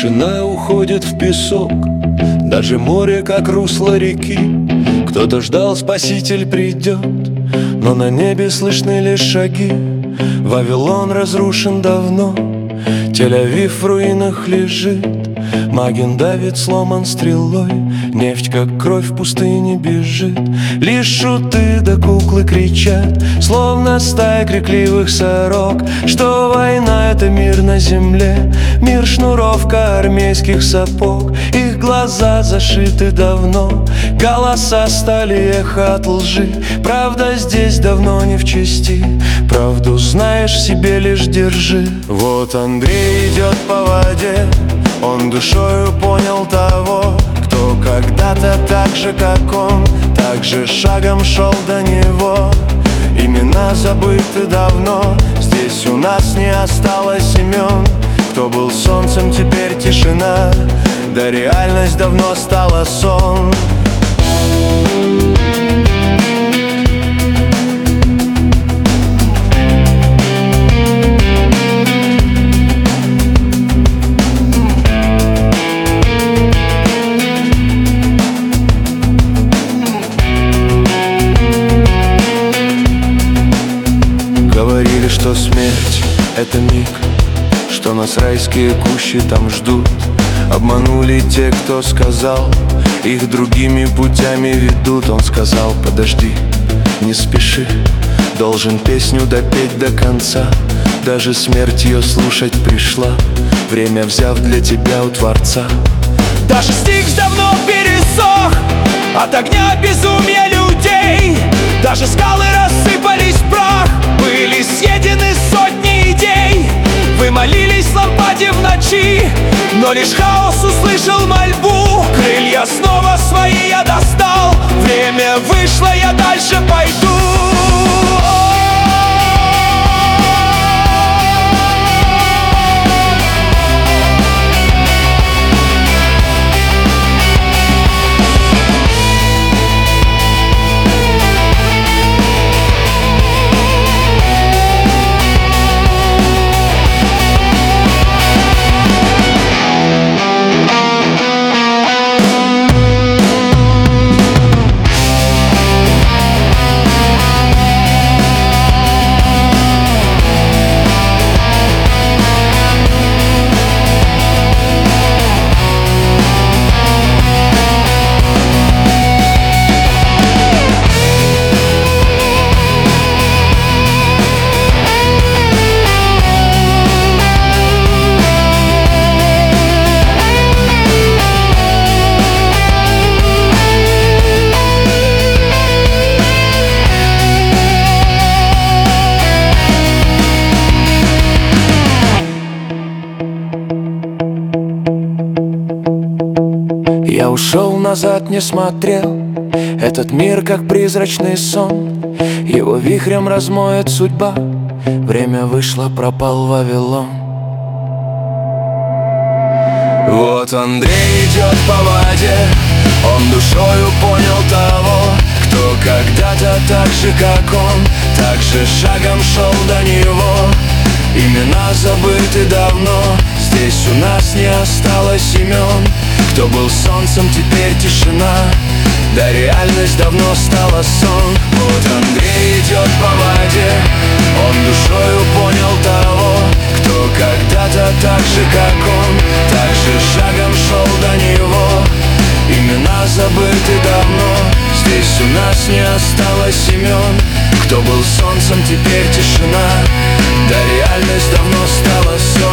Тишина уходит в песок, даже море, как русло реки. Кто-то ждал, спаситель придет, но на небе слышны лишь шаги. Вавилон разрушен давно, Тель-Авив в руинах лежит. Маген Давид сломан стрелой, нефть, как кровь, в пустыне бежит. Лишь шуты да куклы кричат, словно стая крикливых сорок, что война — это мир на земле, мир шнуровка армейских сапог. Их глаза зашиты давно, голоса стали эхо от лжи. Правда здесь давно не в чести, правду знаешь, в себе лишь держи. Вот Андрей идет по воде, он душою понял того, кто когда-то так же, как он, так же шагом шел до него. Имена забыты давно, здесь у нас не осталось имен. Кто был солнцем, теперь тишина, да реальность давно стала сон. Говорили, что смерть — это миг, что нас райские кущи там ждут. Обманули те, кто сказал, их другими путями ведут. Он сказал: подожди, не спеши, должен песню допеть до конца. Даже смерть ее слушать пришла, время взяв для тебя у Творца. Даже Стикс давно пересох от огня безумия людей. Даже скалы рассыпались в прах, были съедены сотни идей. Вы молились лампаде в ночи, но лишь хаос услышал мольбу. Крылья снова свои я достал, время вышло, я дальше пойду. Я ушел назад, не смотрел, этот мир как призрачный сон. Его вихрем размоет судьба, время вышло, пропал Вавилон. Вот Андрей идет по воде, он душою понял того, кто когда-то так же, как он, так же шагом шел до него. Имена забыты давно, здесь у нас не осталось имен. Кто был солнцем, теперь тишина, да реальность давно стала сон. Вот Андрей идет по воде, он душою понял того, кто когда-то так же, как он, так же шагом шел до него. Имена забыты давно, здесь у нас не осталось имен. Кто был солнцем, теперь тишина, да реальность давно стала сон.